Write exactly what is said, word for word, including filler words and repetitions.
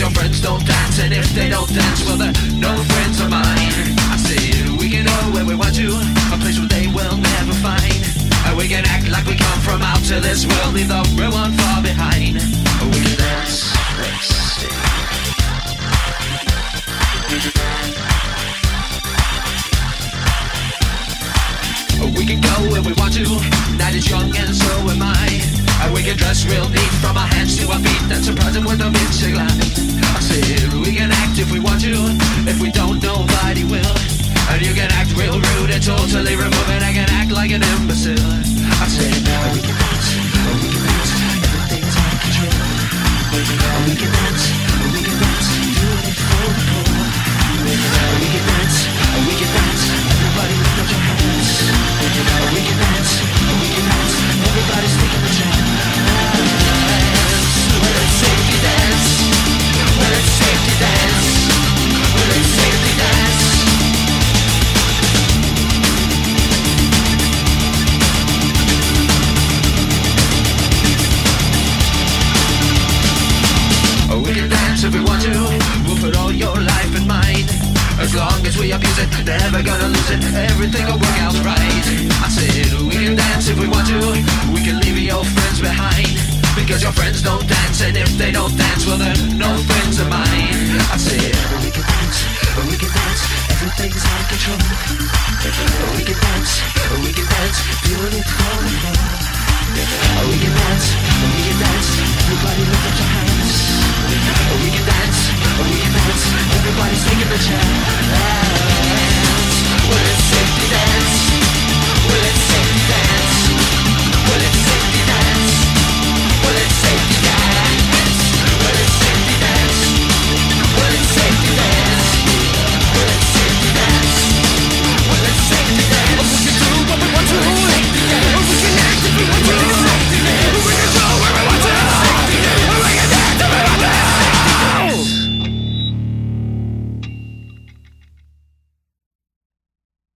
your friends don't dance, and if they don't dance, well they're no friends of mine. I said we can go where we want to, a place where they will never find. And we can act like we come from out to this world, leave the real one far behind. We can dance, wasted. We can go where we want to, night is young and so am I. And we can dress real neat from our hands to our feet, and surprise them with a music line. I said we can act if we want to, if we don't nobody will. And you can act real rude and totally remove it, I can act like an imbecile. I said we can dance, we can dance, everything's out of control. We can dance, we can dance, do it for the poor. We can dance, we can dance, everybody lift up your hands. We can dance, we can dance, everybody's taking the chance. Well, it's safety dance, well, it's safety dance, well, it's safety dance. We can dance if we want to, we'll put all your life in mine. As long as we abuse it, never gonna lose it, everything will work out right. I said we can dance if we want to, we can leave your friends behind. Because your friends don't dance, and if they don't dance, well they're no